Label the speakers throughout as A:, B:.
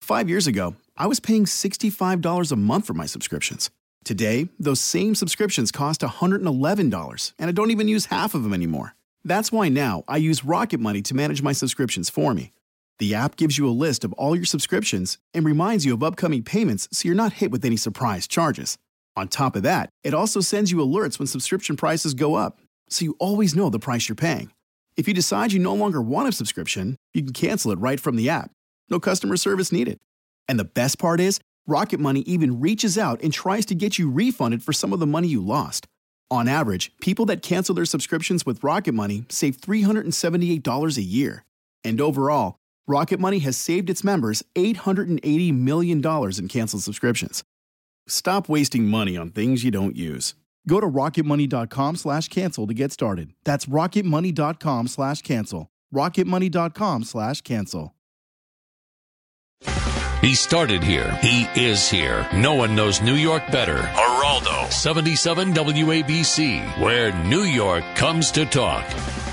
A: 5 years ago, I was paying $65 a month for my subscriptions. Today, those same subscriptions cost $111, and I don't even use half of them anymore. That's why now I use Rocket Money to manage my subscriptions for me. The app gives you a list of all your subscriptions and reminds you of upcoming payments so you're not hit with any surprise charges. On top of that, it also sends you alerts when subscription prices go up, so you always know the price you're paying. If you decide you no longer want a subscription, you can cancel it right from the app. No customer service needed. And the best part is, Rocket Money even reaches out and tries to get you refunded for some of the money you lost. On average, people that cancel their subscriptions with Rocket Money save $378 a year. And overall, Rocket Money has saved its members $880 million in canceled subscriptions. Stop wasting money on things you don't use. Go to rocketmoney.com/cancel to get started. That's rocketmoney.com/cancel. rocketmoney.com/cancel.
B: He started here. He is here. No one knows New York better. Geraldo, 77 WABC, where New York comes to talk.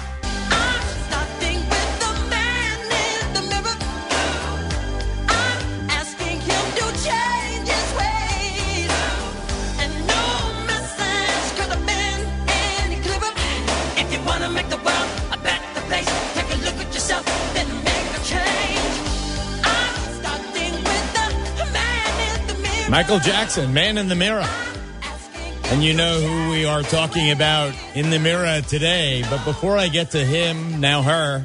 C: Michael Jackson, Man in the Mirror. And you know who we are talking about in the mirror today. But before I get to him, now her,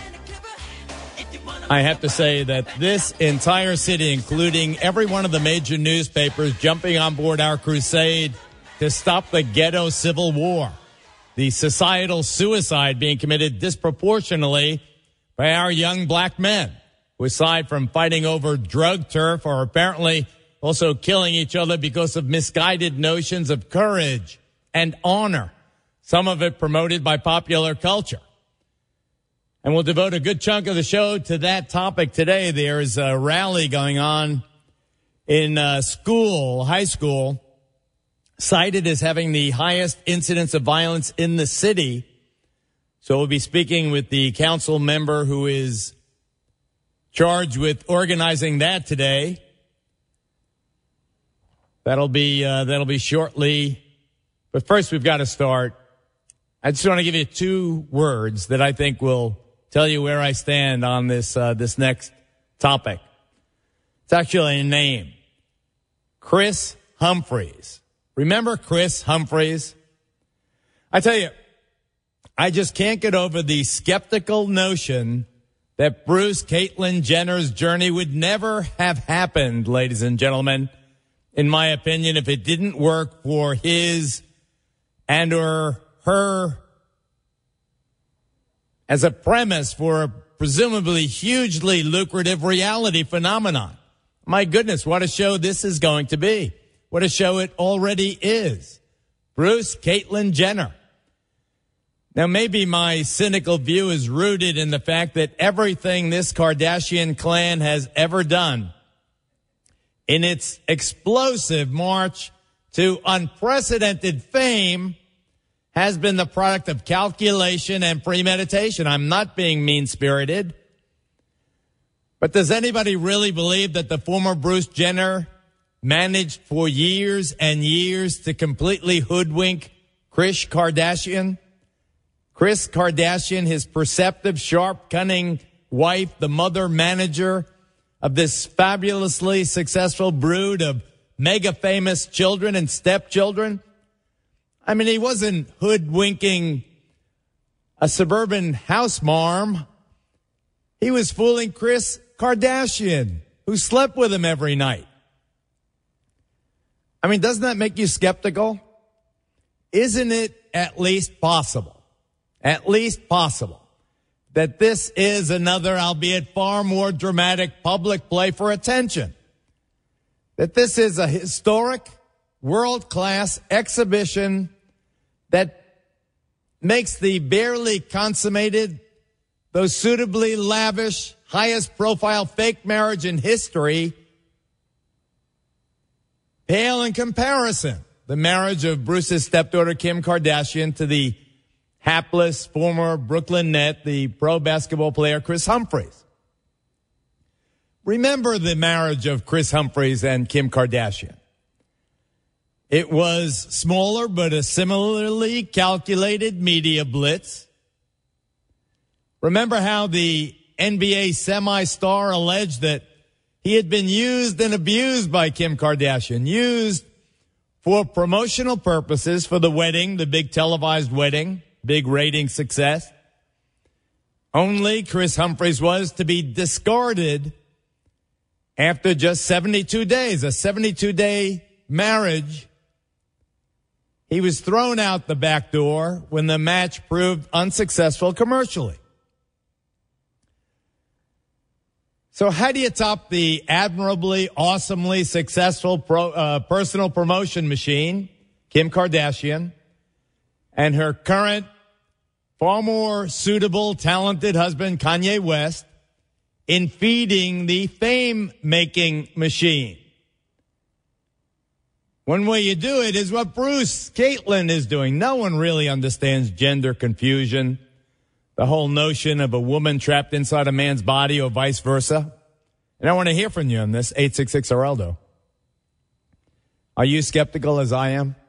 C: I have to say that this entire city, including every one of the major newspapers jumping on board our crusade to stop the ghetto civil war, the societal suicide being committed disproportionately by our young black men, who, aside from fighting over drug turf, are apparently also killing each other because of misguided notions of courage and honor, some of it promoted by popular culture. And we'll devote a good chunk of the show to that topic today. There's a rally going on in high school, cited as having the highest incidence of violence in the city. So we'll be speaking with the council member who is charged with organizing that today. That'll be shortly. But first, we've got to start. I just want to give you 2 words that I think will tell you where I stand on this next topic. It's actually a name. Kris Humphries. Remember Kris Humphries? I tell you, I just can't get over the skeptical notion that Bruce Caitlyn Jenner's journey would never have happened, ladies and gentlemen, in my opinion, if it didn't work for his and or her as a premise for a presumably hugely lucrative reality phenomenon. My goodness, what a show this is going to be. What a show it already is. Bruce Caitlyn Jenner. Now, maybe my cynical view is rooted in the fact that everything this Kardashian clan has ever done in its explosive march to unprecedented fame has been the product of calculation and premeditation. I'm not being mean-spirited. But does anybody really believe that the former Bruce Jenner managed for years and years to completely hoodwink Kris Kardashian? Kris Kardashian, his perceptive, sharp, cunning wife, the mother manager of this fabulously successful brood of mega famous children and stepchildren. I mean, he wasn't hoodwinking a suburban house marm. He was fooling Kris Kardashian, who slept with him every night. I mean, doesn't that make you skeptical? Isn't it at least possible that this is another, albeit far more dramatic, public play for attention? That this is a historic, world-class exhibition that makes the barely consummated, though suitably lavish, highest-profile fake marriage in history pale in comparison. The marriage of Bruce's stepdaughter, Kim Kardashian, to the hapless former Brooklyn Net, the pro basketball player Kris Humphries. remember the marriage of Kris Humphries and Kim Kardashian. It was smaller, but a similarly calculated media blitz. Remember how the NBA semi-star alleged that he had been used and abused by Kim Kardashian, used for promotional purposes for the wedding, the big televised wedding, big rating success. Only Kris Humphries was to be discarded after just 72 days, a 72-day marriage. He was thrown out the back door when the match proved unsuccessful commercially. So how do you top the admirably, awesomely successful personal promotion machine, Kim Kardashian, and her current, far more suitable, talented husband, Kanye West, in feeding the fame-making machine? One way you do it is what Bruce Caitlin is doing. No one really understands gender confusion, the whole notion of a woman trapped inside a man's body or vice versa. And I want to hear from you on this, 866-HERALDO. Are you skeptical as I am?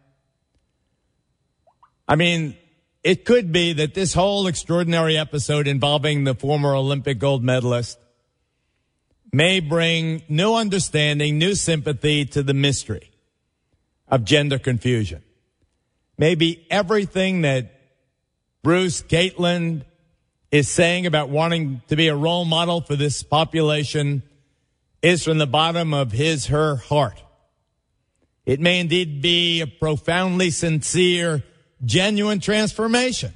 C: I mean, it could be that this whole extraordinary episode involving the former Olympic gold medalist may bring new understanding, new sympathy to the mystery of gender confusion. Maybe everything that Bruce Caitlin is saying about wanting to be a role model for this population is from the bottom of her heart. It may indeed be a profoundly sincere, genuine transformation.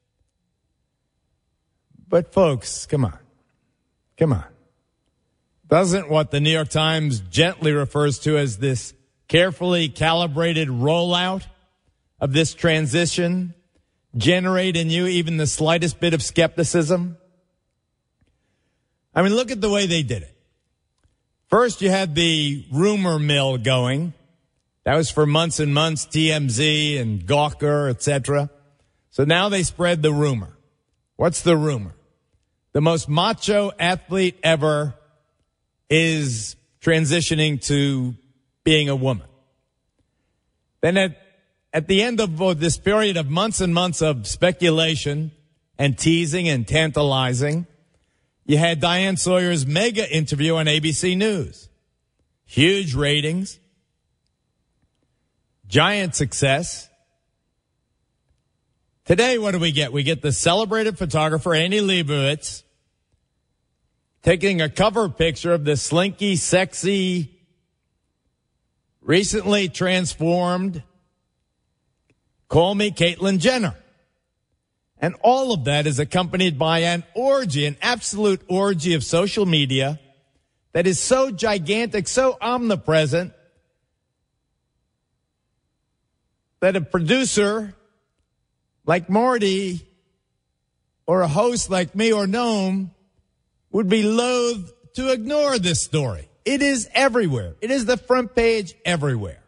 C: But folks, come on. Doesn't what the New York Times gently refers to as this carefully calibrated rollout of this transition generate in you even the slightest bit of skepticism? I mean, look at the way they did it. First, you had the rumor mill going. That was for months and months, TMZ and Gawker, etc. So now they spread the rumor. What's the rumor? The most macho athlete ever is transitioning to being a woman. Then at the end of this period of months and months of speculation and teasing and tantalizing, you had Diane Sawyer's mega interview on ABC News. Huge ratings. Giant success. Today, what do we get? We get the celebrated photographer, Annie Leibovitz, taking a cover picture of the slinky, sexy, recently transformed, call me Caitlyn Jenner. And all of that is accompanied by an orgy, an absolute orgy of social media that is so gigantic, so omnipresent, that a producer like Marty or a host like me or Noam would be loath to ignore this story. It is everywhere. It is the front page everywhere.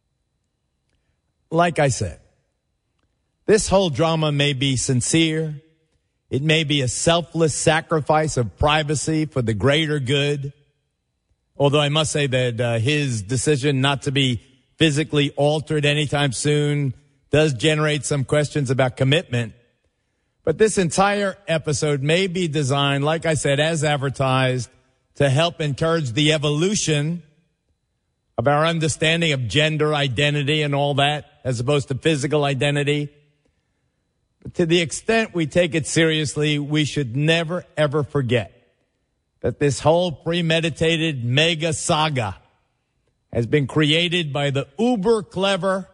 C: Like I said, this whole drama may be sincere. It may be a selfless sacrifice of privacy for the greater good. Although I must say that his decision not to be physically altered anytime soon does generate some questions about commitment. But this entire episode may be designed, like I said, as advertised, to help encourage the evolution of our understanding of gender identity and all that, as opposed to physical identity. But to the extent we take it seriously, we should never, ever forget that this whole premeditated mega saga has been created by the uber clever,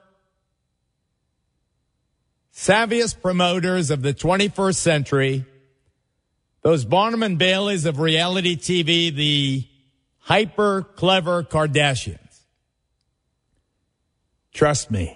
C: savviest promoters of the 21st century, those Barnum and Baileys of reality TV, the hyper clever Kardashians. Trust me.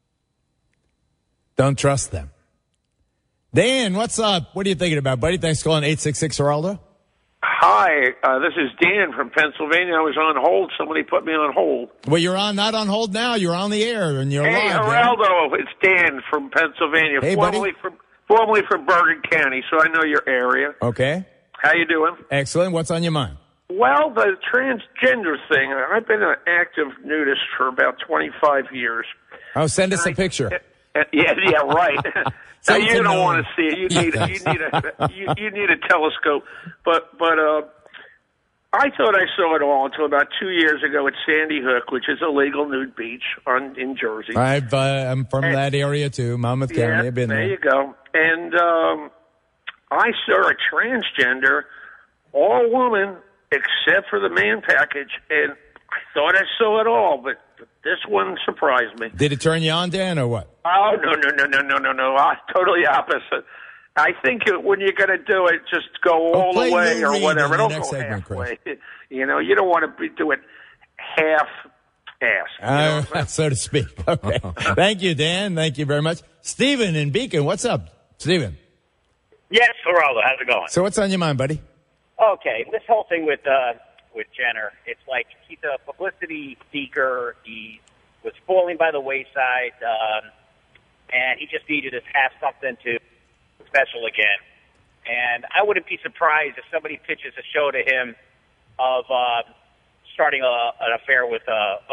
C: Don't trust them. Dan, what's up? What are you thinking about, buddy? Thanks for calling 866-HERALDO.
D: Hi, this is Dan from Pennsylvania. I was on hold. Somebody put me on hold.
C: Well, you're not on hold now. You're on the air, and you're
D: live. Hey, Geraldo, it's Dan from Pennsylvania,
C: hey,
D: formerly from Bergen County, so I know your area.
C: Okay.
D: How you doing?
C: Excellent. What's on your mind?
D: Well, the transgender thing, I've been an active nudist for about 25 years.
C: Oh, send us a picture.
D: Yeah, right. Now, you don't want to see it. You need a telescope. But I thought I saw it all until about 2 years ago at Sandy Hook, which is a legal nude beach in Jersey.
C: I'm from that area too, Monmouth County. I've been there.
D: There you go. And I saw a transgender, all woman, except for the man package, and I thought I saw it all, but this one surprised me.
C: Did it turn you on, Dan, or what?
D: Oh, no. Totally opposite. I think when you're going to do it, just go all the way or whatever. Don't go halfway. You know, you don't want to do it half-assed.
C: So to speak. Okay. Thank you, Dan. Thank you very much. Stephen in Beacon, what's up? Stephen.
E: Yes, Geraldo, how's it going?
C: So what's on your mind, buddy?
E: Okay, this whole thing with Jenner, it's like he's a publicity seeker. He was falling by the wayside, and he just needed to have something to special again. And I wouldn't be surprised if somebody pitches a show to him of starting an affair with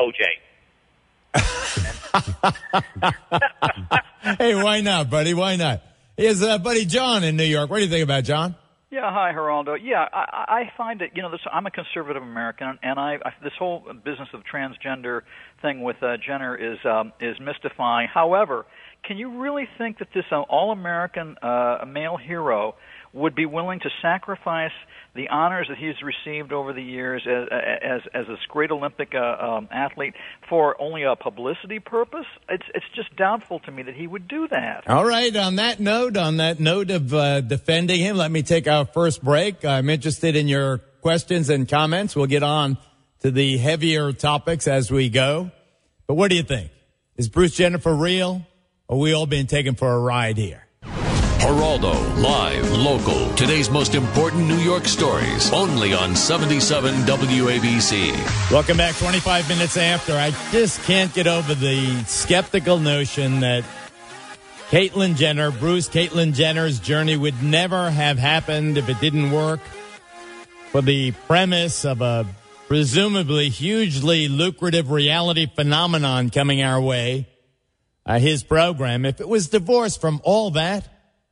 E: OJ.
C: Hey, why not, buddy? Why not? Here's buddy John in New York. What do you think about John?
F: Yeah, hi, Geraldo. Yeah, I find it, I'm a conservative American, and this whole business of transgender thing with Jenner is mystifying. However, can you really think that this all-American male hero would be willing to sacrifice the honors that he's received over the years as this great Olympic athlete for only a publicity purpose? It's just doubtful to me that he would do that.
C: All right, on that note of defending him, let me take our first break. I'm interested in your questions and comments. We'll get on to the heavier topics as we go. But what do you think? Is Bruce Jenner for real, or are we all being taken for a ride here?
B: Geraldo, live, local. Today's most important New York stories. Only on 77 WABC.
C: Welcome back. 25 minutes after. I just can't get over the skeptical notion that Caitlyn Jenner's journey would never have happened if it didn't work for the premise of a presumably hugely lucrative reality phenomenon coming our way, his program. If it was divorced from all that,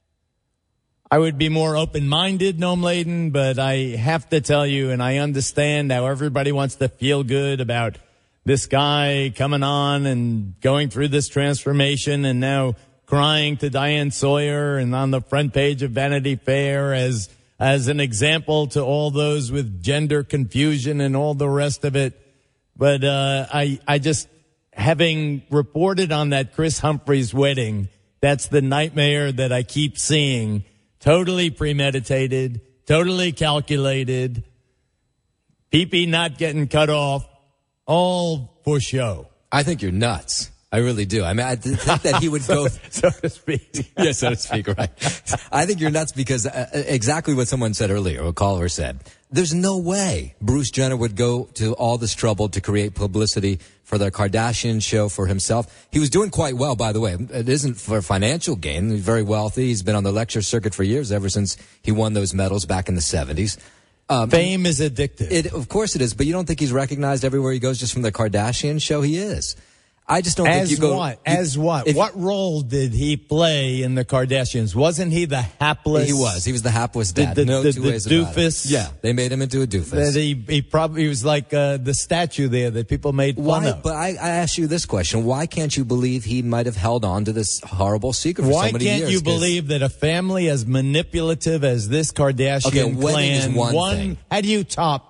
C: I would be more open-minded, Noam Laden, but I have to tell you, and I understand how everybody wants to feel good about this guy coming on and going through this transformation and now crying to Diane Sawyer and on the front page of Vanity Fair as an example to all those with gender confusion and all the rest of it. But I just, having reported on that Chris Humphries wedding, that's the nightmare that I keep seeing. Totally premeditated, totally calculated, pee-pee not getting cut off, all for show.
G: I think you're nuts. I really do. I mean, I think that he would go...
C: so to speak.
G: Yeah, so to speak, right. I think you're nuts because exactly what someone said earlier, a caller said, there's no way Bruce Jenner would go to all this trouble to create publicity for the Kardashian show for himself. He was doing quite well, by the way. It isn't for financial gain. He's very wealthy. He's been on the lecture circuit for years, ever since he won those medals back in the 70s.
C: Fame is addictive.
G: Of course it is, but you don't think he's recognized everywhere he goes just from the Kardashian show? He is. I just don't think you go...
C: As what? What role did he play in the Kardashians? Wasn't he the hapless...
G: He was. He was the hapless dad.
C: The
G: ways about
C: doofus.
G: It. Yeah, they made him into a doofus.
C: That he was like the statue there that people made fun of.
G: But I ask you this question. Why can't you believe he might have held on to this horrible secret for so many years?
C: Why can't you believe that a family as manipulative as this Kardashian clan...
G: is one thing.
C: How do you top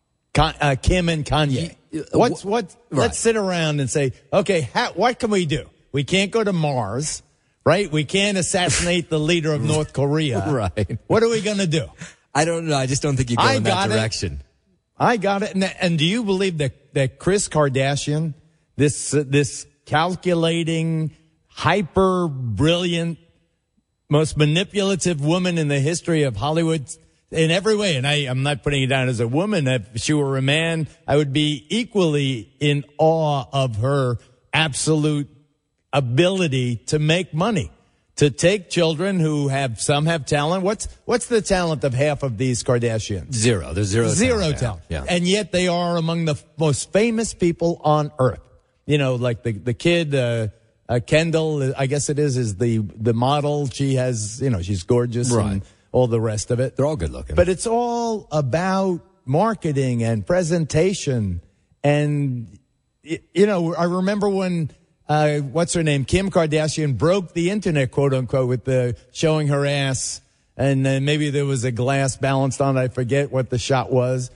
C: Kim and Kanye? Let's sit around and say, okay, what can we do? We can't go to Mars, right? We can't assassinate the leader of North Korea.
G: Right.
C: What are we going to do?
G: I don't know. I just don't think you go in that direction.
C: I got it. And do you believe that Kris Kardashian, this calculating, hyper brilliant, most manipulative woman in the history of Hollywood, in every way, and I'm not putting it down as a woman. If she were a man, I would be equally in awe of her absolute ability to make money. to take children who some have talent. What's the talent of half of these Kardashians?
G: Zero. There's zero
C: talent.
G: Yeah.
C: And yet they are among the most famous people on earth. You know, like the kid, Kendall, I guess it is the model. She has, she's gorgeous and all the rest of it.
G: They're all good looking.
C: But it's all about marketing and presentation. And, I remember when, what's her name? Kim Kardashian broke the internet, quote unquote, with showing her ass. And then maybe there was a glass balanced on it. I forget what the shot was.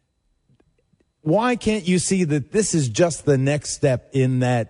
C: Why can't you see that this is just the next step in that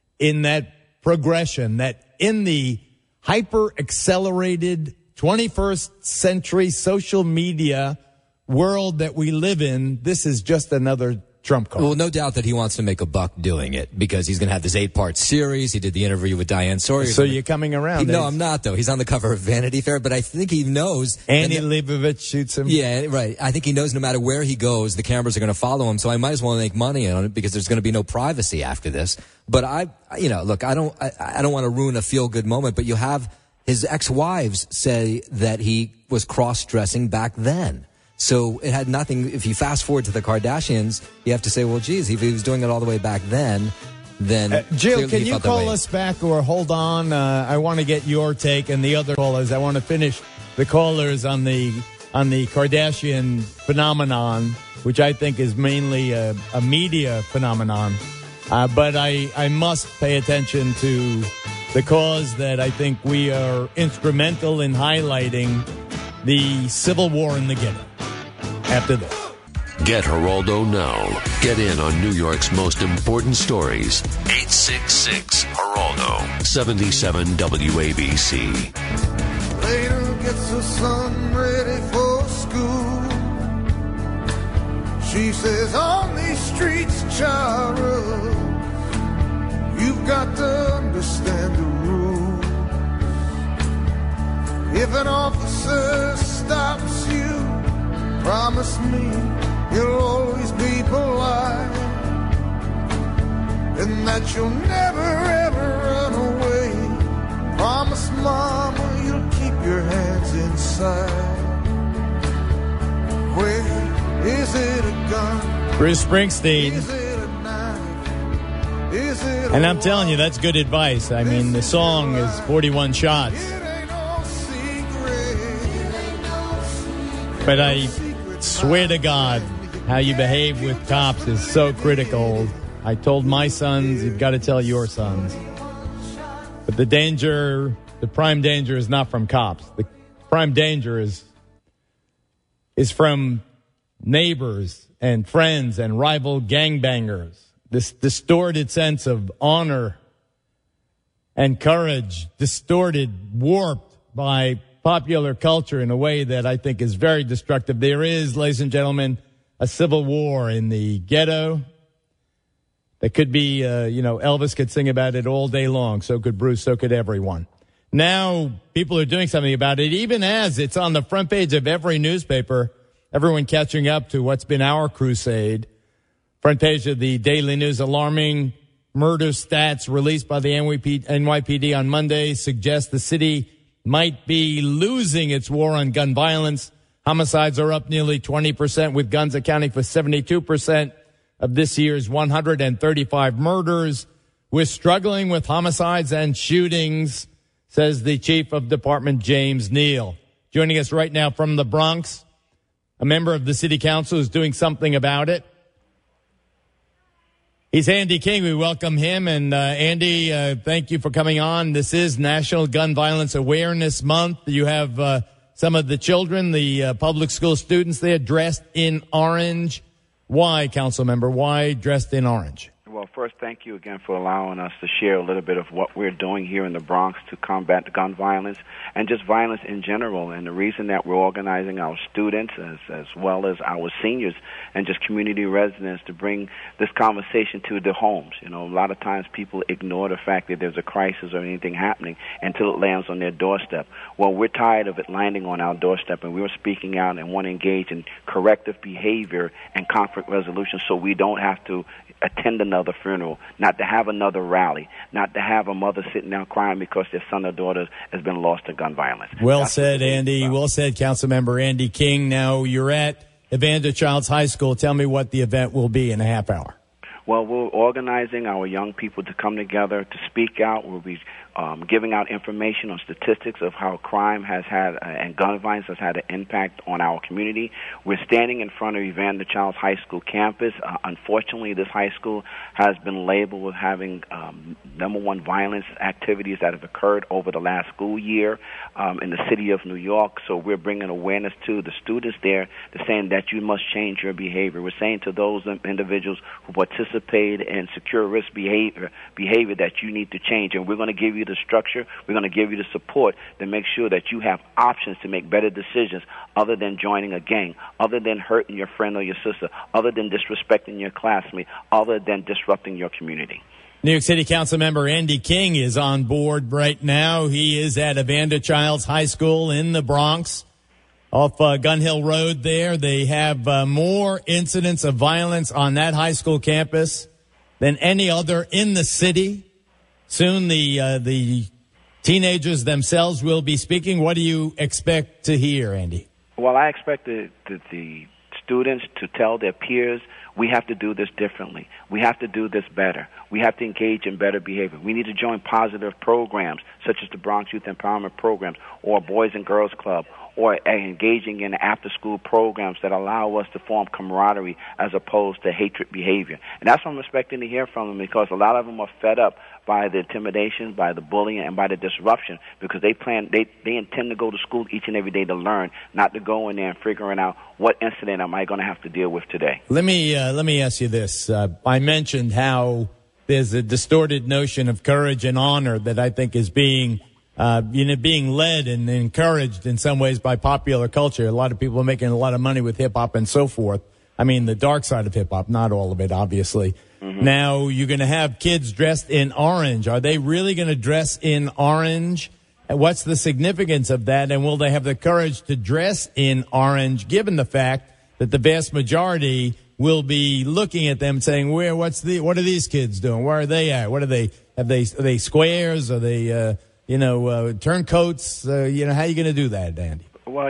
C: progression, that in the hyper accelerated 21st century social media world that we live in, this is just another trump card?
G: Well, no doubt that he wants to make a buck doing it because he's going to have this 8-part series. He did the interview with Diane Sawyer.
C: So you're coming around.
G: No, I'm not, though. He's on the cover of Vanity Fair, but I think he knows.
C: Annie Leibovitz shoots him.
G: Yeah, right. I think he knows no matter where he goes, the cameras are going to follow him, so I might as well make money on it because there's going to be no privacy after this. But look, I don't want to ruin a feel-good moment, but you have his ex-wives say that he was cross-dressing back then. So it had nothing. If you fast forward to the Kardashians, you have to say, well, geez, if he was doing it all the way back then
C: Jill, can you call us back or hold on? I want to get your take and the other callers. I want to finish the callers on the Kardashian phenomenon, which I think is mainly a media phenomenon. But I must pay attention to the cause that I think we are instrumental in highlighting, the civil war in the ghetto. After this.
B: Get Geraldo now. Get in on New York's most important stories. 866-GERALDO. 77 WABC.
H: Later gets her son ready for school. She says, on these streets, Charles, you've got to understand the rules. If an officer stops you, promise me you'll always be polite, and that you'll never ever run away. Promise mama you'll keep your hands inside. Where is it a gun?
C: Bruce Springsteen.
H: Is it a knife? Is it
C: and I'm telling you, that's good advice. I mean, the song is 41 shots. But I swear to God, how you behave with cops is so critical. I told my sons, you've got to tell your sons. But the prime danger is not from cops. The prime danger is from neighbors and friends and rival gangbangers. This distorted sense of honor and courage, distorted, warped by popular culture in a way that I think is very destructive. There is, ladies and gentlemen, a civil war in the ghetto. That could be, Elvis could sing about it all day long. So could Bruce, so could everyone. Now people are doing something about it, even as it's on the front page of every newspaper. Everyone catching up to what's been our crusade. Front page of the Daily News, alarming murder stats released by the NYPD on Monday suggest the city might be losing its war on gun violence. Homicides are up nearly 20%, with guns accounting for 72% of this year's 135 murders. We're struggling with homicides and shootings, says the chief of department, James Neal. Joining us right now from the Bronx, a member of the city council who's doing something about it. He's Andy King. We welcome him. And Andy, thank you for coming on. This is National Gun Violence Awareness Month. You have some of the children, the public school students there dressed in orange. Why, council member? Why dressed in orange?
I: Well, first, thank you again for allowing us to share a little bit of what we're doing here in the Bronx to combat the gun violence and just violence in general. And the reason that we're organizing our students as well as our seniors and just community residents to bring this conversation to the homes. A lot of times people ignore the fact that there's a crisis or anything happening until it lands on their doorstep. Well, we're tired of it landing on our doorstep, and we're speaking out and want to engage in corrective behavior and conflict resolution so we don't have to attend another funeral funeral, not to have another rally, not to have a mother sitting down crying because their son or daughter has been lost to gun violence.
C: Well said, Andy. Well said, Councilmember Andy King. Now you're at Evander Childs High School. Tell me what the event will be in a half hour.
I: Well, we're organizing our young people to come together to speak out. We'll be giving out information on statistics of how crime has had and gun violence has had an impact on our community. We're standing in front of Evander Childs High School campus. Unfortunately, this high school has been labeled with having number one violence activities that have occurred over the last school year in the city of New York. So we're bringing awareness to the students there. They're saying that you must change your behavior. We're saying to those individuals who participate in secure risk behavior that you need to change, and we're going to give you the structure, we're going to give you the support to make sure that you have options to make better decisions other than joining a gang, other than hurting your friend or your sister, other than disrespecting your classmate, other than disrupting your community.
C: New York City Council member Andy King is on board right now. He is at Evander Childs High School in the Bronx off Gun Hill Road there. They have more incidents of violence on that high school campus than any other in the city. Soon the teenagers themselves will be speaking. What do you expect to hear, Andy?
I: Well, I expect the students to tell their peers, we have to do this differently. We have to do this better. We have to engage in better behavior. We need to join positive programs, such as the Bronx Youth Empowerment Programs or Boys and Girls Club, or engaging in after-school programs that allow us to form camaraderie as opposed to hatred behavior. And that's what I'm expecting to hear from them, because a lot of them are fed up by the intimidation, by the bullying, and by the disruption, because they intend to go to school each and every day to learn, not to go in there and figuring out what incident am I going to have to deal with today.
C: Let me ask you this. I mentioned how there's a distorted notion of courage and honor that I think is being led and encouraged in some ways by popular culture. A lot of people are making a lot of money with hip-hop and so forth. I mean, the dark side of hip-hop, not all of it, obviously. Mm-hmm. Now, you're going to have kids dressed in orange. Are they really going to dress in orange? And what's the significance of that? And will they have the courage to dress in orange, given the fact that the vast majority will be looking at them saying, what are these kids doing? Where are they at? What are they? Are they squares? Are they, turncoats? How are you going to do that, Andy?
I: Well,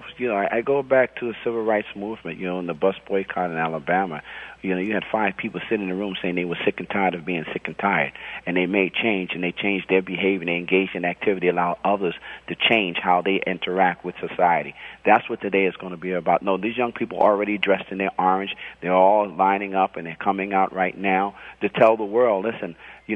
I: I go back to the civil rights movement, in the bus boycott in Alabama. You had 5 people sitting in the room saying they were sick and tired of being sick and tired. And they made change, and they changed their behavior, and they engaged in activity, allow others to change how they interact with society. That's what today is going to be about. No, these young people are already dressed in their orange. They're all lining up, and they're coming out right now to tell the world, listen,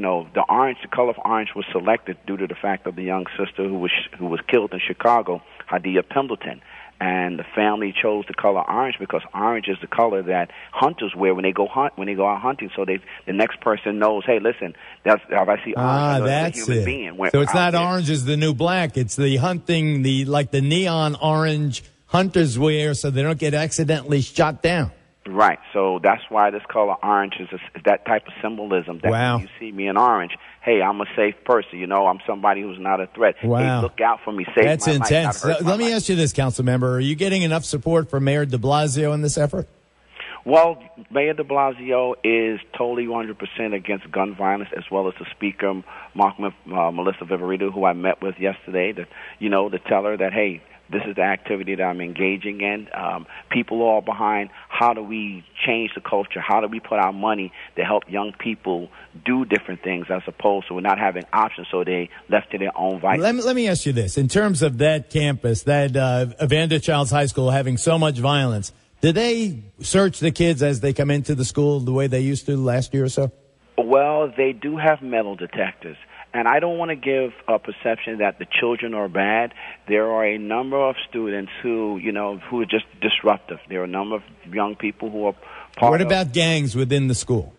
I: the color of orange was selected due to the fact of the young sister who was killed in Chicago, Hadia Pendleton. And the family chose the color orange because orange is the color that hunters wear when they go out hunting. So the next person knows, hey, listen, if I see orange,
C: that's
I: a human
C: it.
I: being.
C: So it's not orange is the new black. It's the hunting, the neon orange hunters wear, so they don't get accidentally shot down.
I: Right. So that's why this color orange is that type of symbolism. That
C: wow.
I: When you see me in orange, hey, I'm a safe person. I'm somebody who's not a threat.
C: Wow.
I: Hey, look out for me. Save
C: That's
I: my
C: intense.
I: life.
C: Let me ask you this, council member. Are you getting enough support from Mayor de Blasio in this effort?
I: Well, Mayor de Blasio is totally 100% against gun violence, as well as the Speaker, Melissa Viverito, who I met with yesterday, to tell her that, hey, this is the activity that I'm engaging in. People are all behind. How do we change the culture? How do we put our money to help young people do different things as opposed to not having options, so they left to their own vices?
C: Let me ask you this. In terms of that campus, that Evander Childs High School having so much violence, do they search the kids as they come into the school the way they used to last year or so?
I: Well, they do have metal detectors. And I don't want to give a perception that the children are bad. There are a number of students who are just disruptive. There are a number of young people who are part of...
C: What about gangs within the school?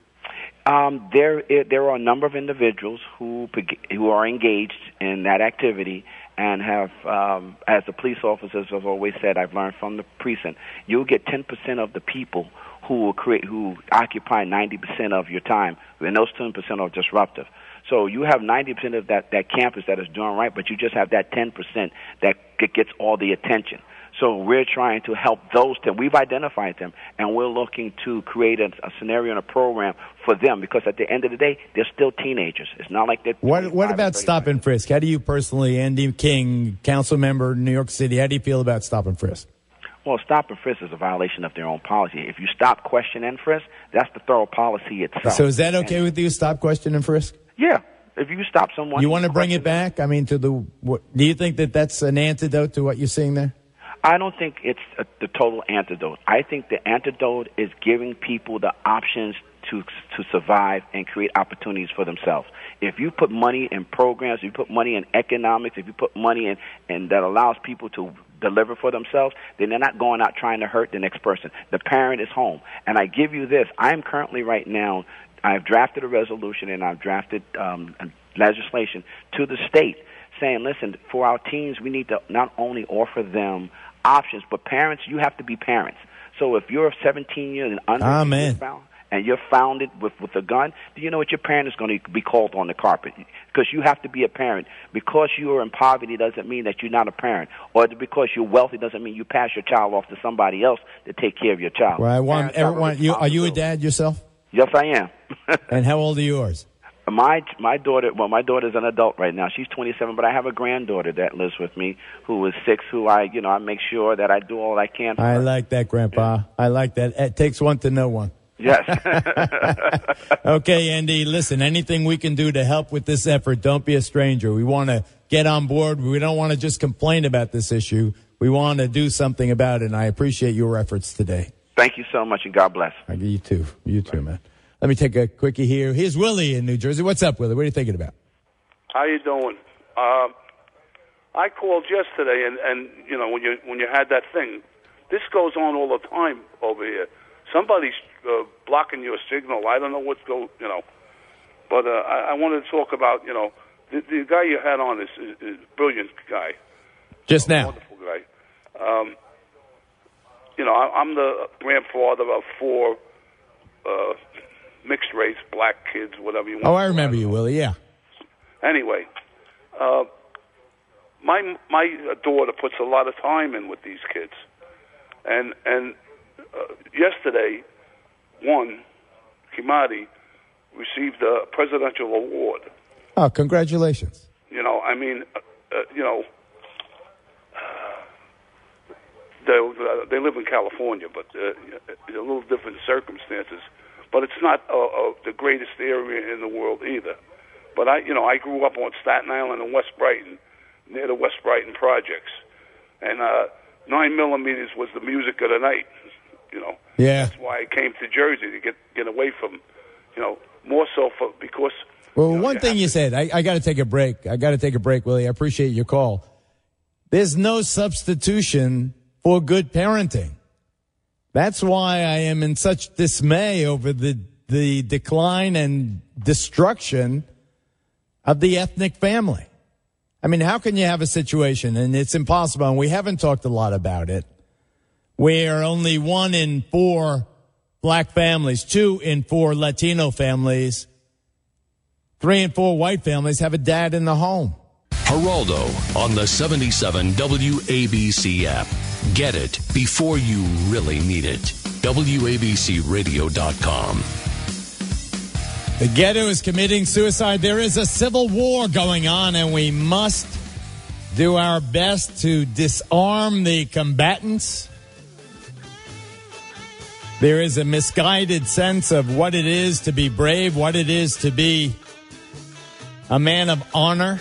I: There are a number of individuals who are engaged in that activity and have, as the police officers have always said, I've learned from the precinct, you'll get 10% of the people who occupy 90% of your time, and those 10% are disruptive. So you have 90% of that campus that is doing right, but you just have that 10% that gets all the attention. So we're trying to help those that we've identified them, and we're looking to create a scenario and a program for them, because at the end of the day, they're still teenagers. It's not like they're...
C: What about stop and frisk? How do you personally, Andy King, council member in New York City, how do you feel about stop and frisk?
I: Well, stop and frisk is a violation of their own policy. If you stop, question, and frisk, that's the thorough policy itself.
C: So is that okay with you, stop, question, and frisk?
I: Yeah. If you stop someone...
C: You want to bring it back? I mean, do you think that that's an antidote to what you're seeing there?
I: I don't think it's the total antidote. I think the antidote is giving people the options to survive and create opportunities for themselves. If you put money in programs, if you put money in economics, if you put money in that allows people to deliver for themselves, then they're not going out trying to hurt the next person. The parent is home. And I give you this. I'm currently right now, I've drafted a resolution and I've drafted legislation to the state saying, listen, for our teens, we need to not only offer them options, but parents, you have to be parents. So if you're 17 years and under, and you're found with a gun, do you know what your parent is going to be called on the carpet? Because you have to be a parent. Because you are in poverty doesn't mean that you're not a parent. Or because you're wealthy doesn't mean you pass your child off to somebody else to take care of your child.
C: Well, I want everyone. Are you a dad yourself?
I: Yes, I am.
C: And how old are yours?
I: My daughter, well, my daughter's an adult right now. She's 27, but I have a granddaughter that lives with me who is 6, who I make sure that I do all I can for her.
C: I like that, Grandpa. Yeah. I like that. It takes one to know one.
I: Yes.
C: Okay, Andy, listen, anything we can do to help with this effort, don't be a stranger. We want to get on board. We don't want to just complain about this issue. We want to do something about it, and I appreciate your efforts today.
I: Thank you so much, and God bless.
C: You too. You too, man. Let me take a quickie here. Here's Willie in New Jersey. What's up, Willie? What are you thinking about?
J: How you doing? I called yesterday, and you know, when you had that thing, this goes on all the time over here. Somebody's blocking your signal. I don't know what's but I wanted to talk about, the guy you had on is a brilliant guy.
C: Just now.
J: Wonderful guy. I'm the grandfather of 4 mixed race, black kids, whatever you want.
C: Oh, I remember you, Willie, yeah.
J: Anyway, my daughter puts a lot of time in with these kids. And yesterday, Kimati received a presidential award.
C: Oh, congratulations.
J: They live in California, but a little different circumstances. But it's not the greatest area in the world either. But I grew up on Staten Island and West Brighton, near the West Brighton projects, and 9mm was the music of the night.
C: Yeah.
J: That's why I came to Jersey to get away from, more so because.
C: Well, one thing you said, I got to take a break. Willie. I appreciate your call. There's no substitution for good parenting. That's why I am in such dismay over the decline and destruction of the ethnic family. I mean, how can you have a situation, and it's impossible, and we haven't talked a lot about it, where only 1 in 4 black families, 2 in 4 Latino families, 3 in 4 white families have a dad in the home.
B: Geraldo on the 77 WABC app. Get it before you really need it. WABCRadio.com.
C: The ghetto is committing suicide. There is a civil war going on, and we must do our best to disarm the combatants. There is a misguided sense of what it is to be brave, what it is to be a man of honor.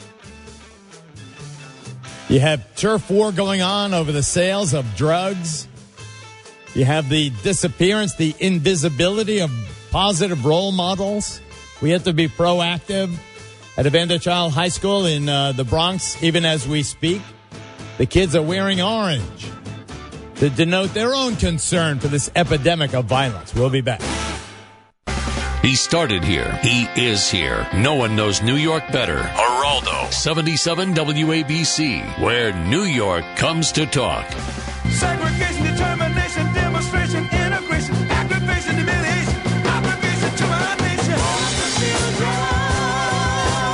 C: You have turf war going on over the sales of drugs. You have the disappearance, the invisibility of positive role models. We have to be proactive. At Evander Child High School in the Bronx, even as we speak, the kids are wearing orange to denote their own concern for this epidemic of violence. We'll be back.
B: He started here. He is here. No one knows New York better. Geraldo, 77 WABC, where New York comes to talk.
H: Segregation, determination, demonstration, integration, aggravation, humiliation, obligation to my nation.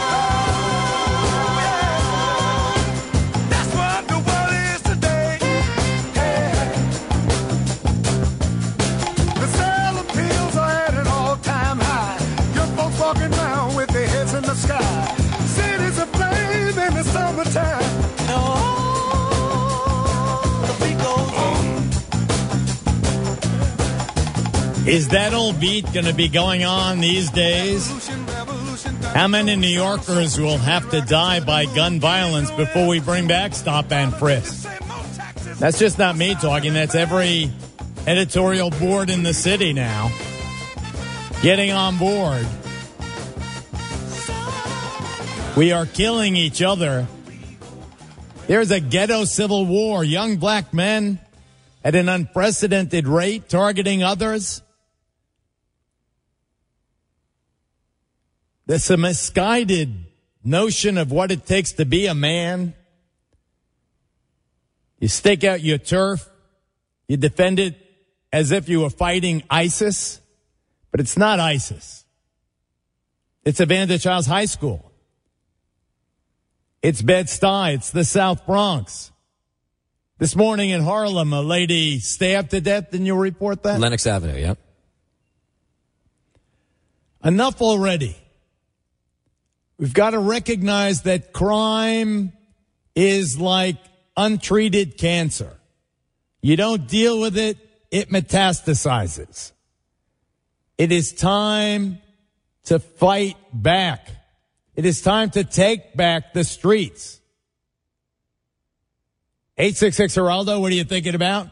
H: That's what the world is today.
C: Is that old beat going to be going on these days? How many New Yorkers will have to die by gun violence before we bring back stop and frisk? That's just not me talking. That's every editorial board in the city now getting on board. We are killing each other. There's a ghetto civil war. Young black men at an unprecedented rate targeting others. There's a misguided notion of what it takes to be a man. You stake out your turf. You defend it as if you were fighting ISIS. But it's not ISIS. It's Evander Childs High School. It's Bed-Stuy. It's the South Bronx. This morning in Harlem, a lady stabbed to death. Didn't you report that?
G: Lenox Avenue, yep.
C: Enough already. We've got to recognize that crime is like untreated cancer. You don't deal with it, it metastasizes. It is time to fight back. It is time to take back the streets. 866-Geraldo, what are you thinking about?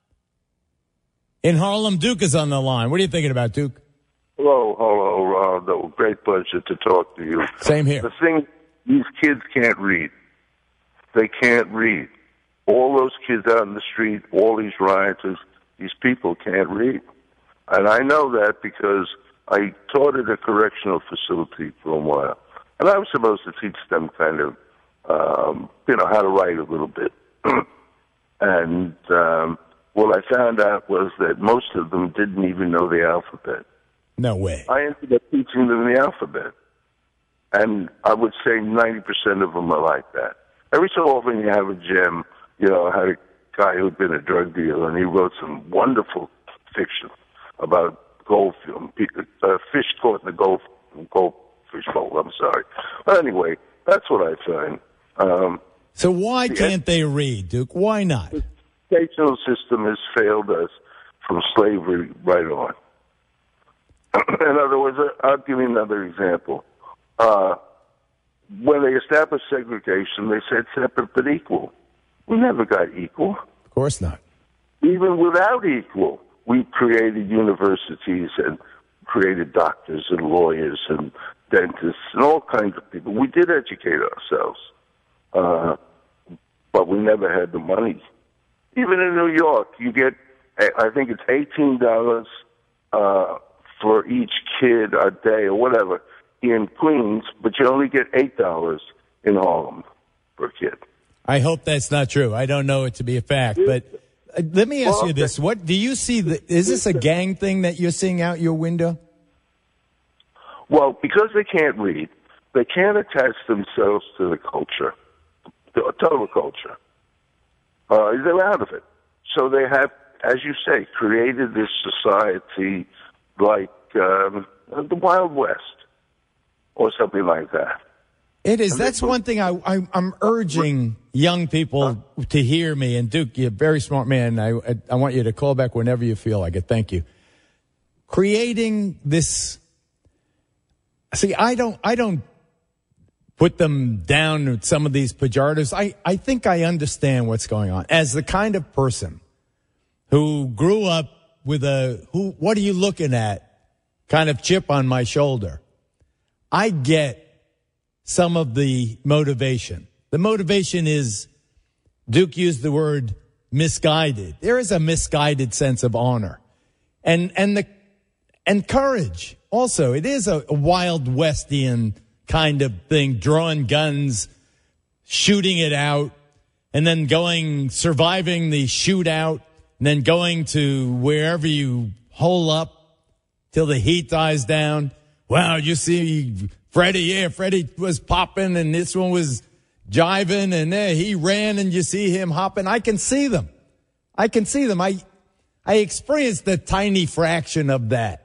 C: In Harlem, Duke is on the line. What are you thinking about, Duke?
K: Hello, Geraldo. Great pleasure to talk to you.
C: Same here.
K: The thing, these kids can't read. They can't read. All those kids out in the street, all these rioters, these people can't read. And I know that because I taught at a correctional facility for a while. And I was supposed to teach them kind of, how to write a little bit. And what I found out was that most of them didn't even know the alphabet.
C: No way.
K: I ended up teaching them the alphabet. And I would say 90% of them are like that. Every so often you have a gem. I had a guy who'd been a drug dealer, and he wrote some wonderful fiction about fish caught in the goldfish bowl. I'm sorry. But anyway, that's what I find.
C: So why can't they read, Duke? Why not?
K: The educational system has failed us from slavery right on. In other words, I'll give you another example. When they established segregation, they said separate but equal. We never got equal.
C: Of course not.
K: Even without equal, we created universities and created doctors and lawyers and dentists and all kinds of people. We did educate ourselves, but we never had the money. Even in New York, you get, I think it's $18 for each kid a day or whatever in Queens, but you only get $8 in Harlem per kid.
C: I hope that's not true. I don't know it to be a fact, but let me ask you this. What do you see? Is this a gang thing that you're seeing out your window?
K: Well, because they can't read, they can't attach themselves to the culture, the total culture. They're out of it. So they have, as you say, created this society like the Wild West or something like that.
C: It is. That's one thing I'm urging young people to hear me. And Duke, you're a very smart man. I want you to call back whenever you feel like it. Thank you. Creating this. See, I don't put them down with some of these pejoratives. I think I understand what's going on. As the kind of person who grew up with what are you looking at kind of chip on my shoulder, I get some of the motivation. The motivation is, Duke used the word misguided. There is a misguided sense of honor and courage. Also, it is a Wild Westian kind of thing, drawing guns, shooting it out, and then surviving the shootout, and then going to wherever you hole up till the heat dies down. Wow, you see Freddie was popping, and this one was jiving, and he ran, and you see him hopping. I can see them. I experienced a tiny fraction of that.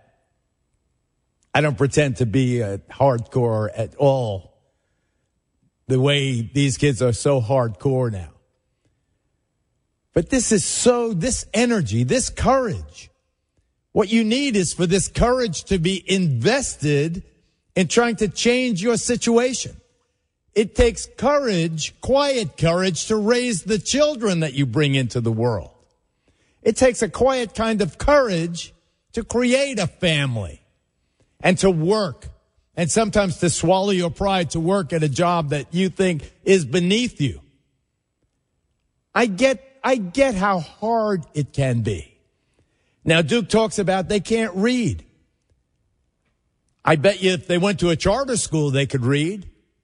C: I don't pretend to be a hardcore at all, the way these kids are so hardcore now. But this energy, this courage, What you need is for this courage to be invested in trying to change your situation. It takes courage, quiet courage, to raise the children that you bring into the world. It takes a quiet kind of courage to create a family and to work, and sometimes to swallow your pride to work at a job that you think is beneath you. I get how hard it can be. Now, Duke talks about they can't read. I bet you if they went to a charter school, they could read.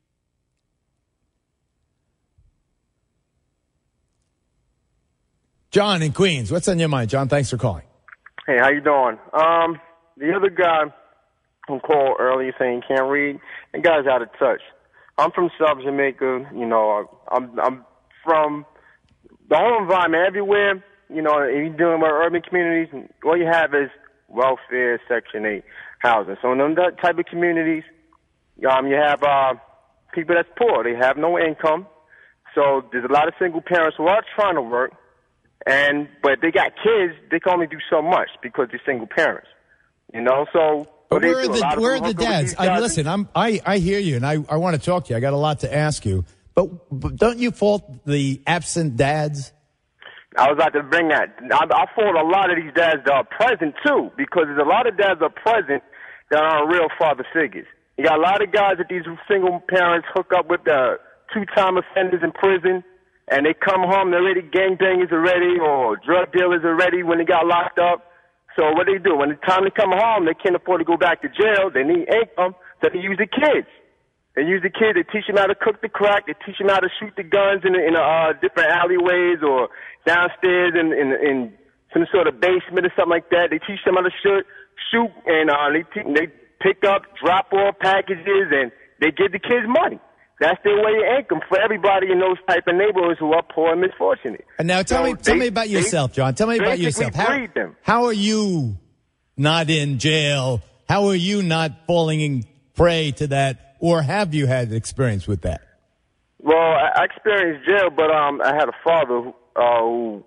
C: John in Queens, what's on your mind? John, thanks for calling.
L: Hey, how you doing? The other guy who called earlier saying he can't read, that guy's out of touch. I'm from South Jamaica. You know, I'm from the whole environment everywhere. You know, if you're dealing with urban communities, all you have is welfare, Section 8 housing. So in them type of communities, you have people that's poor. They have no income. So there's a lot of single parents who are trying to work. But they got kids, they can only do so much because they're single parents, you know. So,
C: but where are the dads? Listen, I hear you, and I want to talk to you. I got a lot to ask you, but don't you fault the absent dads?
L: I was about to bring that. I fault a lot of these dads that are present too, because there's a lot of dads that are present that aren't real father figures. You got a lot of guys that these single parents hook up with the 2-time offenders in prison. And they come home, they're already gangbangers already or drug dealers already when they got locked up. So what they do, when it's time to come home, they can't afford to go back to jail. They need income, so they use the kids. They use the kids. They teach them how to cook the crack. They teach them how to shoot the guns in different alleyways or downstairs in some sort of basement or something like that. They teach them how to shoot, and they pick up, drop off packages, and they give the kids money. That's their way of income for everybody in those type of neighborhoods who are poor and misfortunate.
C: And now tell me about yourself, John. Tell me about yourself. How are you not in jail? How are you not falling prey to that? Or have you had experience with that?
L: Well, I experienced jail, but I had a father who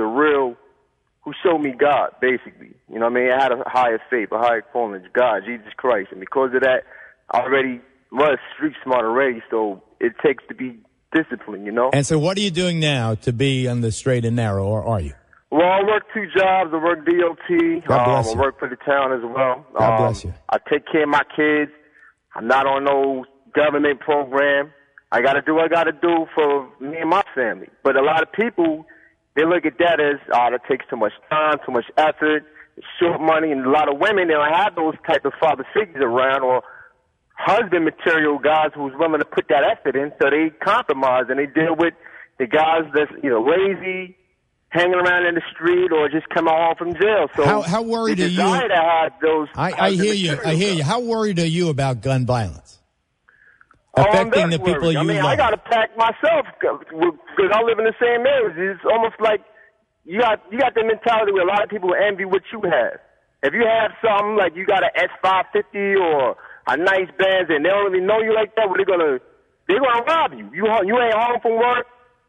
L: showed me God, basically. You know what I mean? I had a higher faith, a higher calling, God, Jesus Christ. And because of that, I already was street smart already, so it takes to be disciplined, you know?
C: And so what are you doing now to be on the straight and narrow, or are you?
L: Well, I work 2 jobs. I work DOT.
C: God bless you.
L: I work for the town as well.
C: God bless you.
L: I take care of my kids. I'm not on no government program. I got to do what I got to do for me and my family. But a lot of people, they look at that as, that takes too much time, too much effort, short money, and a lot of women, they don't have those type of father figures around or husband material guys who's willing to put that effort in, so they compromise and they deal with the guys that's lazy, hanging around in the street, or just coming home from jail. So
C: how worried are you?
L: To have those
C: I hear you. How worried are you about gun violence affecting the people you love?
L: I got to pack myself because I live in the same area. It's almost like you got the mentality where a lot of people envy what you have. If you have something like you got an S550 or a nice Benz, and they don't really know you like that, well, they're gonna rob you. You ain't home from work,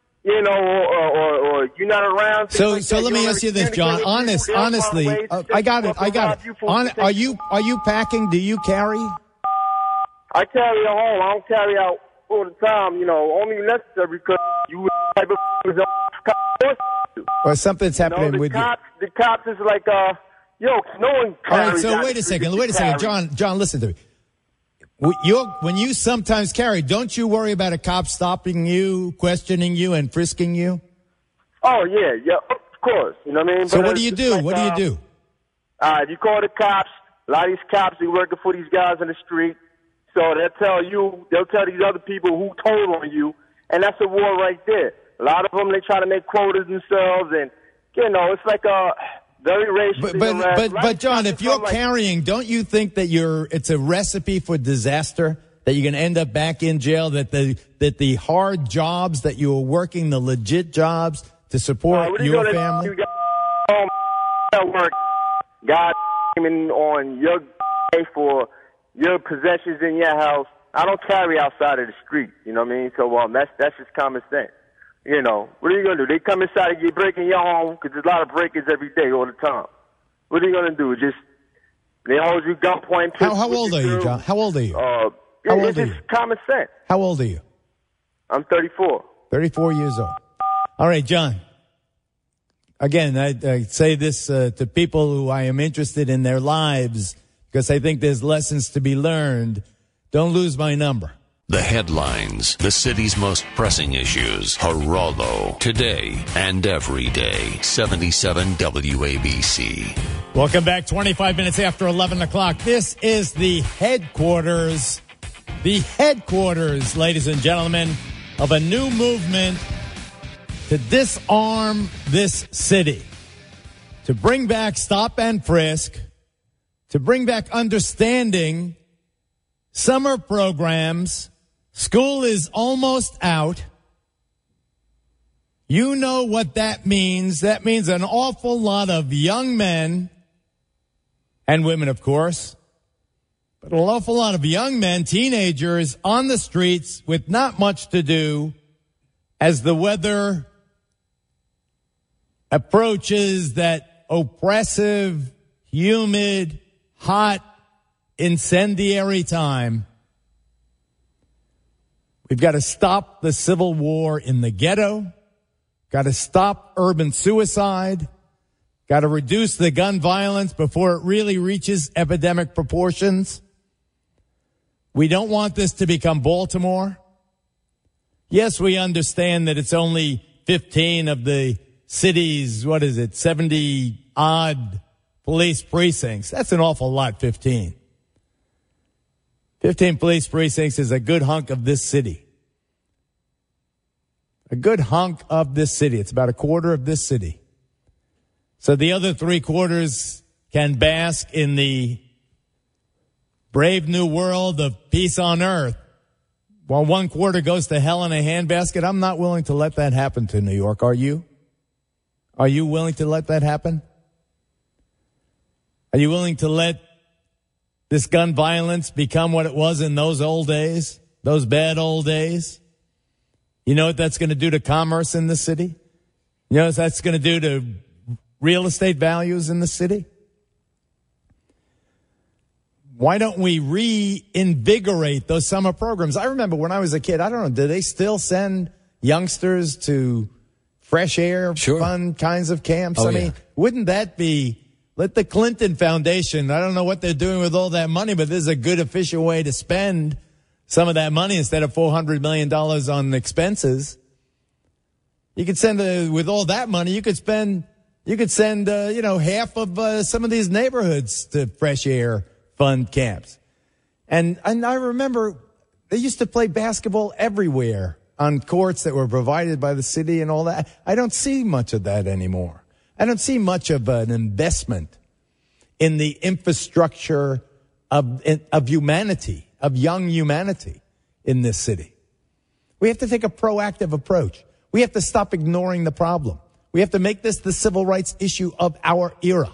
L: or you're not around.
C: So let me ask you this, John. Honestly, I got it. Are you packing? Do you carry?
L: I carry at home. I don't carry out all the time. Only necessary because you type of
C: or something's happening with you.
L: The cops is like, no one carries.
C: All right. So wait a second, John. Listen to me. When you sometimes carry, don't you worry about a cop stopping you, questioning you, and frisking you?
L: Oh, yeah, of course. You know what I mean?
C: So what do you do? What do you do?
L: If you call the cops, a lot of these cops are working for these guys in the street, so they'll tell these other people who told on you, and that's a war right there. A lot of them, they try to make quotas themselves, and, it's like a very racial.
C: But John, if you're carrying, don't you think that it's a recipe for disaster? That you're going to end up back in jail? That the hard jobs that you were working, the legit jobs to support your family?
L: You got work, God on your for your possessions in your house. I don't carry outside of the street. You know what I mean? So that's just common sense. What are you going to do? They come inside and get breaking your home because there's a lot of breakers every day, all the time. What are you going to do? Just they hold you gunpoint.
C: How old are you, John? How old are you? How old are you?
L: It's common sense.
C: How old are you?
L: I'm 34.
C: 34 years old. All right, John. Again, I say this to people who I am interested in their lives because I think there's lessons to be learned. Don't lose my number.
B: The headlines, the city's most pressing issues. Geraldo, today and every day. 77 WABC.
C: Welcome back, 25 minutes after 11 o'clock. This is the headquarters, ladies and gentlemen, of a new movement to disarm this city, to bring back stop and frisk, to bring back understanding, summer programs. School is almost out. You know what that means. That means an awful lot of young men and women, of course, but an awful lot of young men, teenagers on the streets with not much to do as the weather approaches that oppressive, humid, hot, incendiary time. We've got to stop the civil war in the ghetto, got to stop urban suicide, got to reduce the gun violence before it really reaches epidemic proportions. We don't want this to become Baltimore. Yes, we understand that it's only 15 of the city's, 70-odd police precincts. That's an awful lot, 15. 15 police precincts is a good hunk of this city. A good hunk of this city. It's about a quarter of this city. So the other 3/4 can bask in the brave new world of peace on earth, while 1/4 goes to hell in a handbasket. I'm not willing to let that happen to New York. Are you? Are you willing to let that happen? Are you willing to let this gun violence become what it was in those old days, those bad old days? You know what that's going to do to commerce in the city? You know what that's going to do to real estate values in the city? Why don't we reinvigorate those summer programs? I remember when I was a kid, I don't know, do they still send youngsters to fresh air, fun kinds of camps?
G: Oh,
C: I mean, wouldn't that be, let the Clinton Foundation, I don't know what they're doing with all that money, but this is a good official way to spend some of that money instead of $400 million on expenses. You could send, with all that money, you could send, half of some of these neighborhoods to fresh air fun camps. And I remember they used to play basketball everywhere on courts that were provided by the city and all that. I don't see much of that anymore. I don't see much of an investment in the infrastructure of humanity, of young humanity in this city. We have to take a proactive approach. We have to stop ignoring the problem. We have to make this the civil rights issue of our era.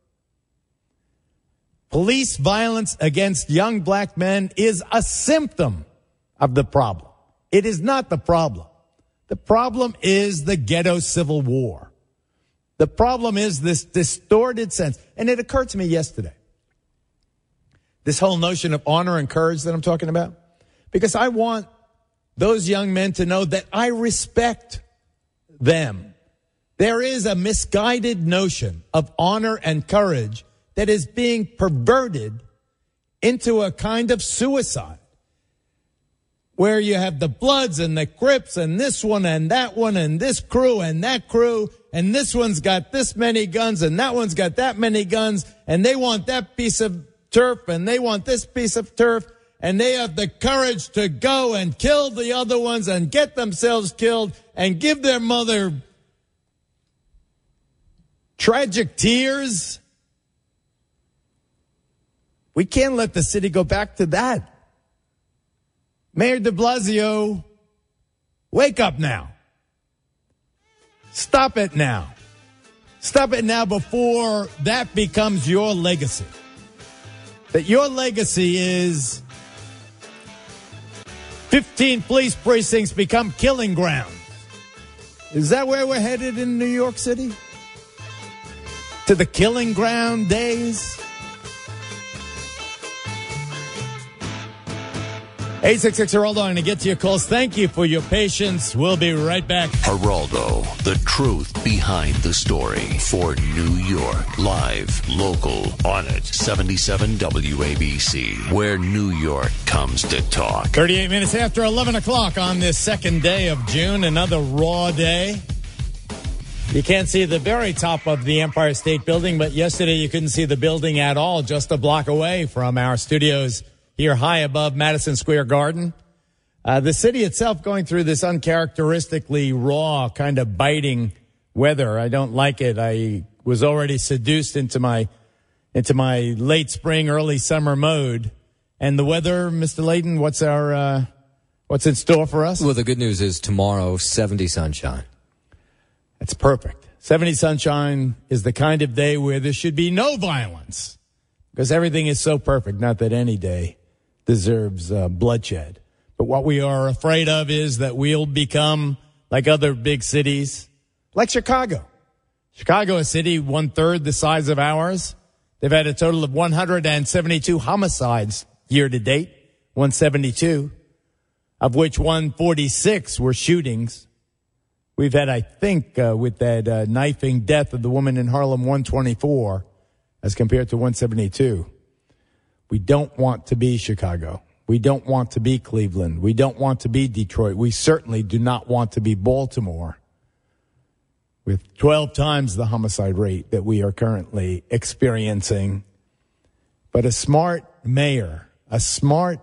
C: Police violence against young black men is a symptom of the problem. It is not the problem. The problem is the ghetto civil war. The problem is this distorted sense. And it occurred to me yesterday, this whole notion of honor and courage that I'm talking about, because I want those young men to know that I respect them. There is a misguided notion of honor and courage that is being perverted into a kind of suicide, where you have the Bloods and the Crips and this one and that one and this crew and that crew, and this one's got this many guns and that one's got that many guns, and they want that piece of turf and they want this piece of turf, and they have the courage to go and kill the other ones and get themselves killed and give their mother tragic tears. We can't let the city go back to that. Mayor de Blasio, wake up now. Stop it now. Stop it now before that becomes your legacy. That your legacy is 15 police precincts become killing grounds. Is that where we're headed in New York City? to the Killing Ground days? 866 Geraldo, I'm going to get to your calls. Thank you for your patience. We'll be right back.
B: Geraldo, the truth behind the story for New York. Live, local, on it. 77 WABC, where New York comes to talk.
C: 38 minutes after 11 o'clock on this second day of June, another raw day. You can't see the very top of the Empire State Building, but yesterday you couldn't see the building at all, just a block away from our studios here high above Madison Square Garden. The city itself going through this uncharacteristically raw, kind of biting weather. I don't like it. I was already seduced into my late spring, early summer mode. And the weather, Mr. Layton, what's in store for us?
G: Well, the good news is tomorrow, 70 sunshine.
C: That's perfect. 70 sunshine is the kind of day where there should be no violence because everything is so perfect. Not that any day deserves bloodshed. But what we are afraid of is that we'll become like other big cities, like Chicago. Chicago, a city 1/3 the size of ours. They've had a total of 172 homicides year to date, 172, of which 146 were shootings. We've had, I think, with that knifing death of the woman in Harlem, 124 as compared to 172. We don't want to be Chicago. We don't want to be Cleveland. We don't want to be Detroit. We certainly do not want to be Baltimore with 12 times the homicide rate that we are currently experiencing. But a smart mayor, a smart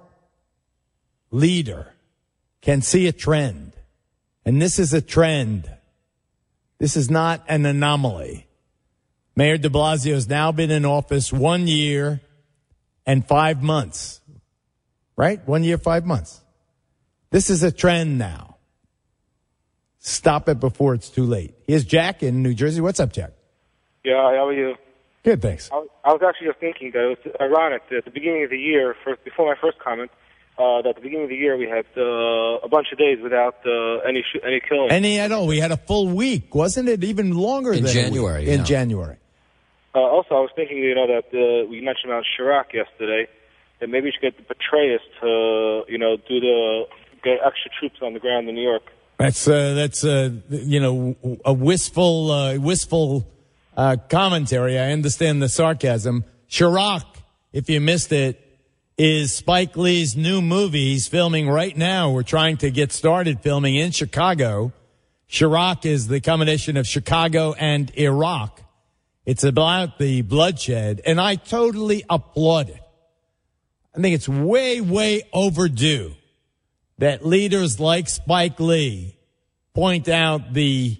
C: leader can see a trend. And this is a trend. This is not an anomaly. Mayor de Blasio has now been in office 1 year and 5 months, right? 1 year, 5 months. This is a trend now. Stop it before it's too late. Here's Jack in New Jersey. What's up, Jack?
M: Yeah, how are you?
C: Good, thanks.
M: I was actually just thinking that it was ironic that at the beginning of the year, before my first comment, that at the beginning of the year we had a bunch of days without any killing.
C: Any at all. We had a full week, wasn't it? Even longer than
G: January.
C: A week. In January.
M: Also, I was thinking, that we mentioned about Chirac yesterday, that maybe we should get the Petraeus to, get extra troops on the ground in New York.
C: That's a wistful commentary. I understand the sarcasm. Chirac, if you missed it, is Spike Lee's new movie he's filming right now. We're trying to get started filming in Chicago. Chirac is the combination of Chicago and Iraq. It's about the bloodshed, and I totally applaud it. I think it's way, way overdue that leaders like Spike Lee point out the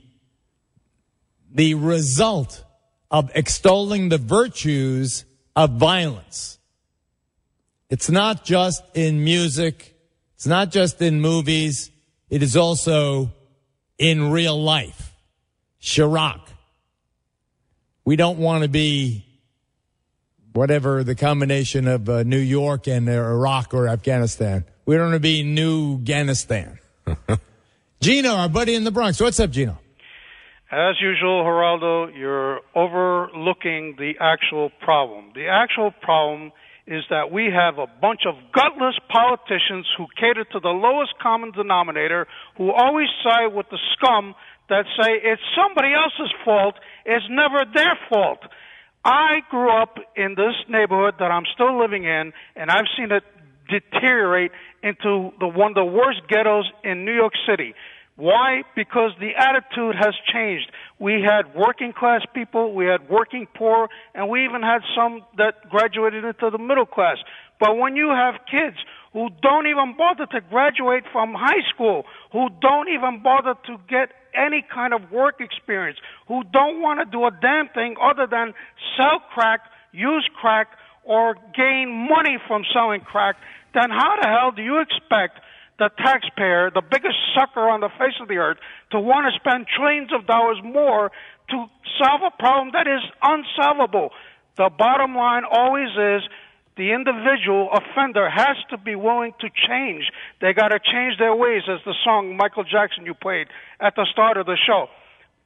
C: result of extolling the virtues of violence. It's not just in music. It's not just in movies. It is also in real life. Chirac. We don't want to be whatever the combination of New York and Iraq or Afghanistan. We don't want to be New Afghanistan. Gino, our buddy in the Bronx. What's up, Gino?
N: As usual, Geraldo, you're overlooking the actual problem. The actual problem is that we have a bunch of gutless politicians who cater to the lowest common denominator, who always side with the scum that say it's somebody else's fault, it's never their fault. I grew up in this neighborhood that I'm still living in, and I've seen it deteriorate into one of the worst ghettos in New York City. Why? Because the attitude has changed. We had working class people, we had working poor, and we even had some that graduated into the middle class. But when you have kids who don't even bother to graduate from high school, who don't even bother to get any kind of work experience, who don't want to do a damn thing other than sell crack, use crack, or gain money from selling crack, then how the hell do you expect the taxpayer, the biggest sucker on the face of the earth, to want to spend trillions of dollars more to solve a problem that is unsolvable? The bottom line always is the individual offender has to be willing to change. They got to change their ways, as the song Michael Jackson you played at the start of the show.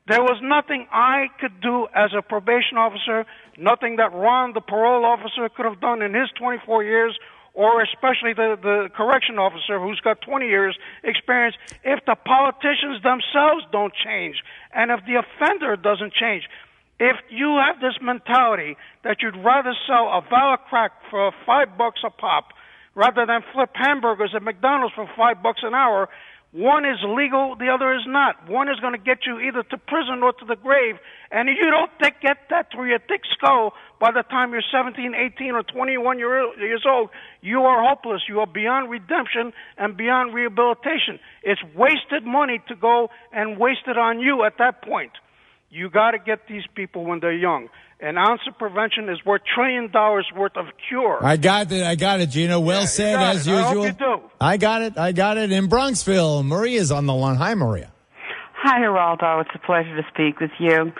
N: There was nothing I could do as a probation officer, nothing that Ron, the parole officer, could have done in his 24 years, or especially the correction officer who's got 20 years experience, if the politicians themselves don't change, and if the offender doesn't change. If you have this mentality that you'd rather sell a valid crack for $5 a pop rather than flip hamburgers at McDonald's for $5 an hour, one is legal, the other is not. One is going to get you either to prison or to the grave, and if you don't get that through your thick skull by the time you're 17, 18, or 21 years old, you are hopeless. You are beyond redemption and beyond rehabilitation. It's wasted money to go and waste it on you at that point. You got to get these people when they're young. An ounce of prevention is worth $1 trillion worth of cure.
C: I got it, Gino. Well said, as usual.
N: I hope you do.
C: I got it. In Bronxville, Maria's on the line. Hi, Maria.
O: Hi, Geraldo. It's a pleasure to speak with you.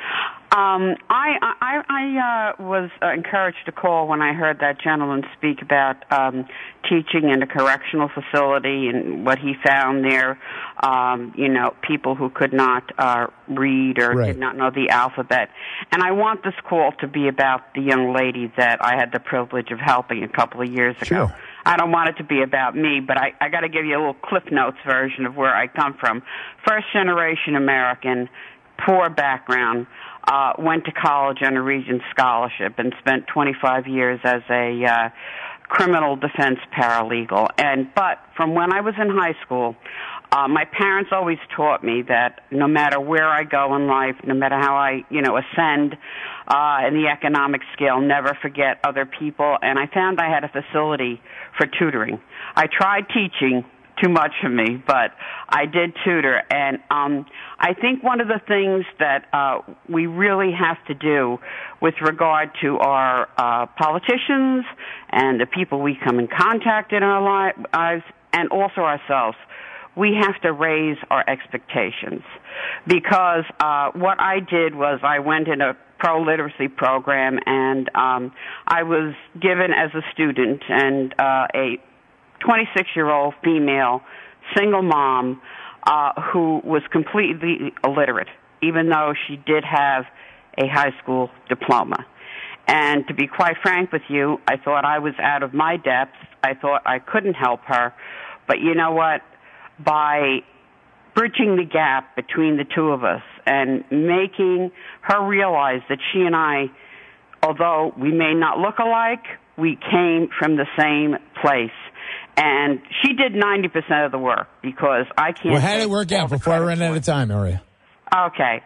O: I was encouraged to call when I heard that gentleman speak about teaching in a correctional facility and what he found there. People who could not read or did not know the alphabet. And I want this call to be about the young lady that I had the privilege of helping a couple of years ago.
C: Sure.
O: I don't want it to be about me, but I got to give you a little Cliff Notes version of where I come from. First-generation American, poor background, went to college on a Regents scholarship and spent 25 years as a criminal defense paralegal. But from when I was in high school, my parents always taught me that no matter where I go in life, no matter how I, ascend in the economic scale, never forget other people. And I found I had a facility for tutoring. I tried teaching, too much for me, but I did tutor. And I think one of the things that we really have to do with regard to our politicians and the people we come in contact in our lives, and also ourselves, we have to raise our expectations. Because what I did was I went in a pro-literacy program, and I was given as a student and a 26-year-old female single mom who was completely illiterate, even though she did have a high school diploma. And to be quite frank with you, I thought I was out of my depth. I thought I couldn't help her. But you know what? By bridging the gap between the two of us and making her realize that she and I, although we may not look alike, we came from the same place. And she did 90% of the work because I can't.
C: Well, how did it work out before I run out of time, Maria?
O: Okay.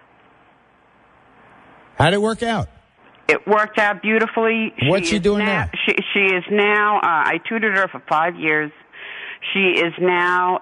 C: How did it work out?
O: It worked out beautifully.
C: What's she doing now?
O: She is now, I tutored her for 5 years. She is now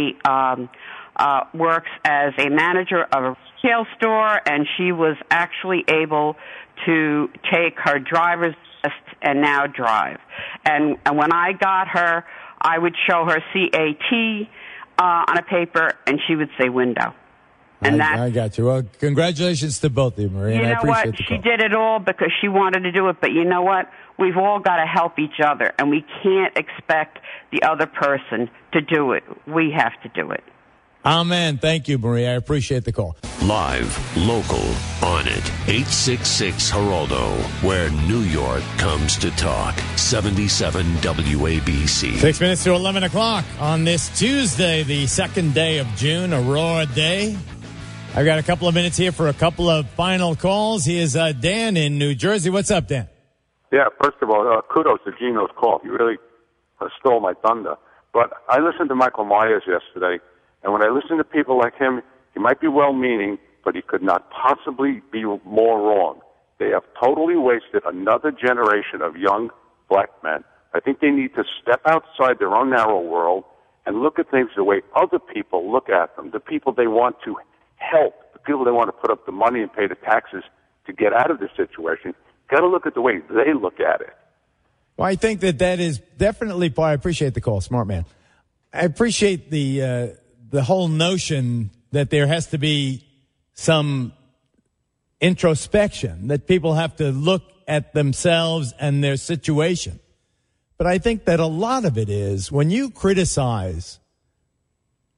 O: works as a manager of a retail store, and she was actually able to take her driver's test and now drive. And when I got her, I would show her CAT on a paper, and she would say window. And
C: I got you. Well, congratulations to both of you, Maria.
O: You
C: and I
O: know
C: appreciate
O: what?
C: the
O: She
C: call.
O: did it all because she wanted to do it. But you know what? We've all got to help each other, and we can't expect the other person to do it. We have to do it.
C: Amen. Thank you, Maria. I appreciate the call.
B: Live, local, on it. 866 Geraldo, where New York comes to talk. 77 WABC.
C: 6 minutes to 11 o'clock on this Tuesday, the second day of June, a raw day. I've got a couple of minutes here for a couple of final calls. Here's Dan in New Jersey. What's up, Dan?
P: Yeah, first of all, kudos to Gino's call. You really stole my thunder. But I listened to Michael Myers yesterday, and when I listen to people like him, he might be well-meaning, but he could not possibly be more wrong. They have totally wasted another generation of young black men. I think they need to step outside their own narrow world and look at things the way other people look at them, the people they want to help, the people they want to put up the money and pay the taxes to get out of this situation. Got to look at the way they look at it.
C: Well, I think that is definitely part. I appreciate the call, smart man. I appreciate the whole notion that there has to be some introspection, that people have to look at themselves and their situation. But I think that a lot of it is when you criticize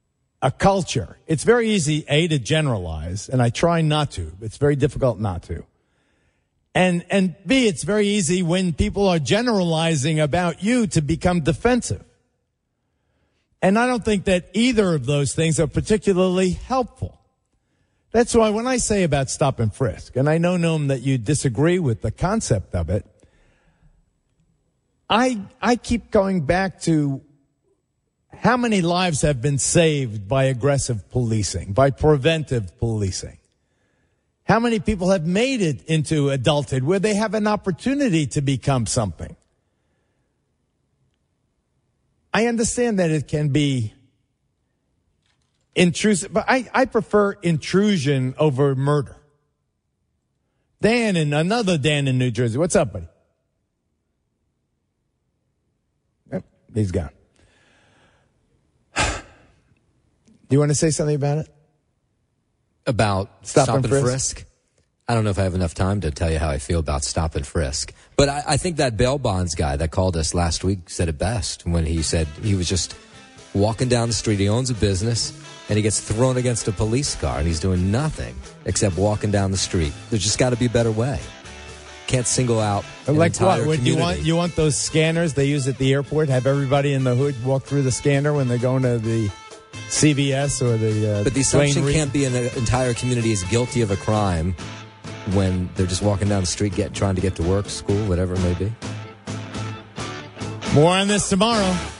C: a culture. It's very easy, A, to generalize, and I try not to. It's very difficult not to. And B, it's very easy when people are generalizing about you to become defensive. And I don't think that either of those things are particularly helpful. That's why when I say about stop and frisk, and I know, Noam, that you disagree with the concept of it, I keep going back to how many lives have been saved by aggressive policing, by preventive policing. How many people have made it into adulthood where they have an opportunity to become something? I understand that it can be intrusive, but I prefer intrusion over murder. Another Dan in New Jersey. What's up, buddy? Yep, he's gone. Do you want to say something about it?
G: About stop and frisk? I don't know if I have enough time to tell you how I feel about stop and frisk. But I think that bail bonds guy that called us last week said it best when he said he was just walking down the street. He owns a business, and he gets thrown against a police car, and he's doing nothing except walking down the street. There's just got to be a better way. Can't single out an entire community.
C: You want those scanners they use at the airport? Have everybody in the hood walk through the scanner when they're going to the CVS or the
G: But the assumption can't be an entire community is guilty of a crime when they're just walking down the street trying to get to work, school, whatever it may be.
C: More on this tomorrow.